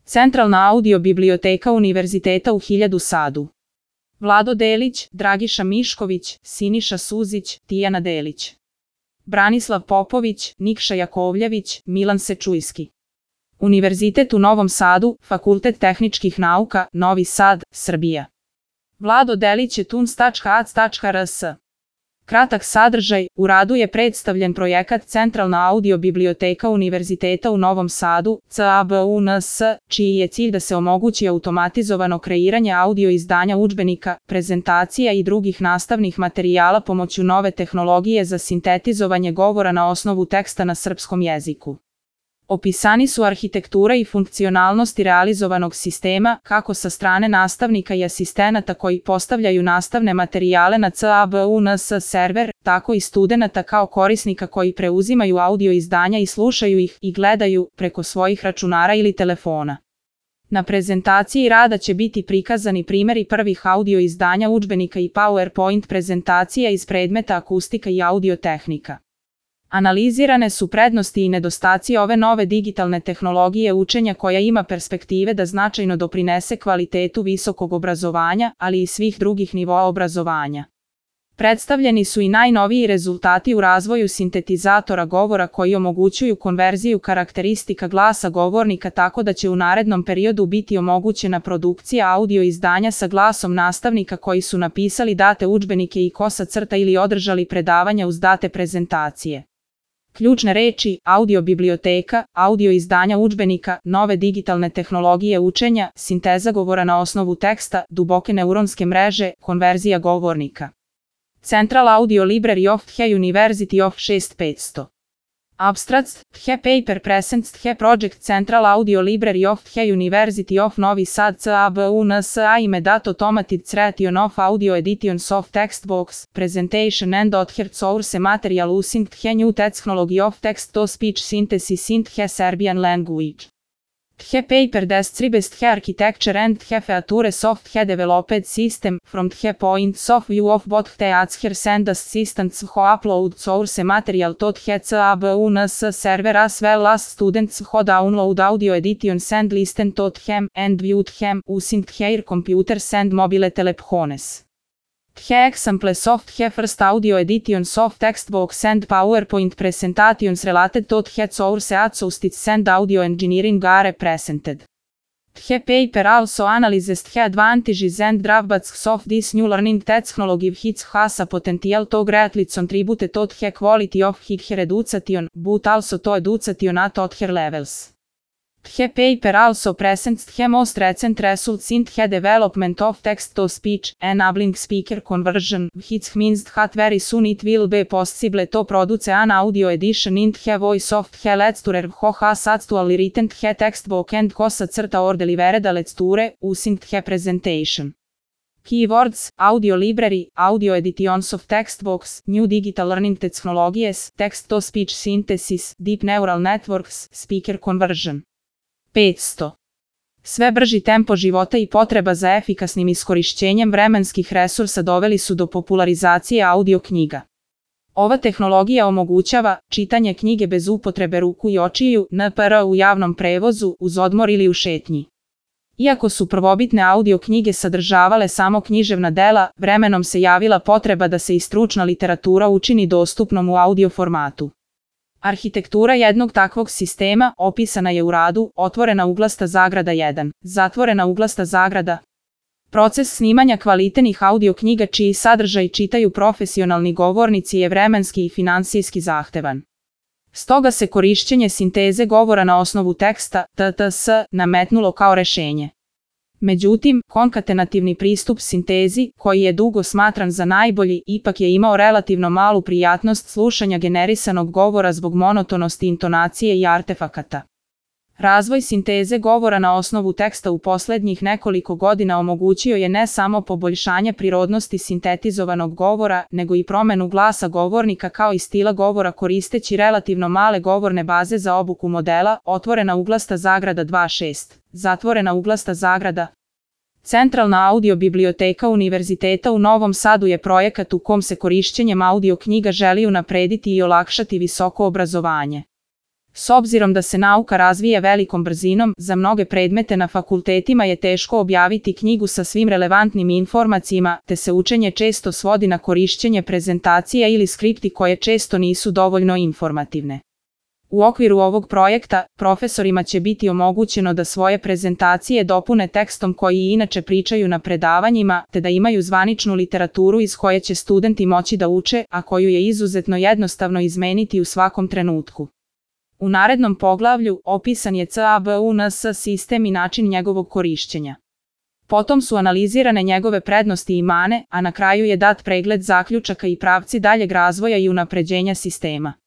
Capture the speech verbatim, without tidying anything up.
Centralna audio biblioteka Univerziteta u Hiljadu Sadu. Vlado Delić, Dragiša Mišković, Siniša Suzić, Tijana Delić. Branislav Popović, Nikša Jakovljević, Milan Sečujski. Univerzitet u Novom Sadu, Fakultet tehničkih nauka, Novi Sad, Srbija. Vlado Delić je tuns tačka a c tačka r s. Kratak sadržaj, u radu je predstavljen projekat Centralna audio biblioteka Univerziteta u Novom Sadu, C A B U N S, čiji je cilj da se omogući automatizovano kreiranje audio izdanja udžbenika, prezentacija i drugih nastavnih materijala pomoću nove tehnologije za sintetizovanje govora na osnovu teksta na srpskom jeziku. Opisani su arhitektura i funkcionalnosti realizovanog sistema, kako sa strane nastavnika i asistenata koji postavljaju nastavne materijale na C A B U N S server, tako i studenata kao korisnika koji preuzimaju audio izdanja i slušaju ih i gledaju preko svojih računara ili telefona. Na prezentaciji rada će biti prikazani primjeri prvih audio izdanja udžbenika i PowerPoint prezentacija iz predmeta akustika i audiotehnika. Analizirane su prednosti i nedostaci ove nove digitalne tehnologije učenja koja ima perspektive da značajno doprinese kvalitetu visokog obrazovanja, ali i svih drugih nivoa obrazovanja. Predstavljeni su i najnoviji rezultati u razvoju sintetizatora govora koji omogućuju konverziju karakteristika glasa govornika tako da će u narednom periodu biti omogućena produkcija audio izdanja sa glasom nastavnika koji su napisali date udžbenike i kosa crta ili održali predavanja uz date prezentacije. Ključne reči, audio biblioteka, audio izdanja udžbenika, nove digitalne tehnologije učenja, sinteza govora na osnovu teksta, duboke neuronske mreže, konverzija govornika. Central Audio Library of the University of šest petsto. Abstracts, the paper presents the project Central Audio Library of the University of Novi Sad C A B U N S aimed at automated creation of audio editions of text box, presentation and other source material using the new technology of text-to-speech synthesis in the Serbian language. The paper describes the architecture and the features of the developed system, from the points of view of both the authors and assistants who upload source material to the C A B U N S server as well as students who download audio editions and listen to them, and view them, using their computers and mobile telephones. The examples of the first audio editions of textbooks and PowerPoint presentations related to the source acoustics and audio engineering are presented. The paper also analyzes the advantages and drawbacks of this new learning technology which has a potential to greatly contribute to the quality of higher education, but also to education at other levels. The paper also presents the most recent results in the development of text-to-speech, enabling speaker conversion, which means that very soon it will be possible to produce an audio edition in the voice of the lecturer who has actually written the textbook and who certa or delivered the lecture, using the presentation. Keywords, audio library, audio editions of textbooks, new digital learning technologies, text-to-speech synthesis, deep neural networks, speaker conversion. petsto. Sve brži tempo života i potreba za efikasnim iskorišćenjem vremenskih resursa doveli su do popularizacije audio knjiga. Ova tehnologija omogućava čitanje knjige bez upotrebe ruku i očiju, N P R u javnom prevozu, uz odmor ili u šetnji. Iako su prvobitne audio knjige sadržavale samo književna dela, vremenom se javila potreba da se i stručna literatura učini dostupnom u audio formatu. Arhitektura jednog takvog sistema opisana je u radu otvorena uglasta zagrada jedan, zatvorena uglasta zagrada. Proces snimanja kvalitetnih audio knjiga čiji sadržaj čitaju profesionalni govornici je vremenski i finansijski zahtevan. Stoga se korišćenje sinteze govora na osnovu teksta, T T S, nametnulo kao rešenje. Međutim, konkatenativni pristup sintezi, koji je dugo smatran za najbolji, ipak je imao relativno malu prijatnost slušanja generisanog govora zbog monotonosti intonacije i artefakata. Razvoj sinteze govora na osnovu teksta u posljednjih nekoliko godina omogućio je ne samo poboljšanje prirodnosti sintetizovanog govora, nego i promenu glasa govornika kao i stila govora koristeći relativno male govorne baze za obuku modela, otvorena uglasta zagrada dva šest, zatvorena uglasta zagrada. Centralna audio biblioteka Univerziteta u Novom Sadu je projekat u kom se korišćenjem audio knjiga želi unaprediti i olakšati visoko obrazovanje. S obzirom da se nauka razvija velikom brzinom, za mnoge predmete na fakultetima je teško objaviti knjigu sa svim relevantnim informacijama, te se učenje često svodi na korišćenje prezentacija ili skripti koje često nisu dovoljno informativne. U okviru ovog projekta, profesorima će biti omogućeno da svoje prezentacije dopune tekstom koji i inače pričaju na predavanjima, te da imaju zvaničnu literaturu iz koje će studenti moći da uče, a koju je izuzetno jednostavno izmeniti u svakom trenutku. U narednom poglavlju opisan je C A B U N S sistem i način njegovog korišćenja. Potom su analizirane njegove prednosti i mane, a na kraju je dat pregled zaključaka i pravci daljeg razvoja i unapređenja sistema.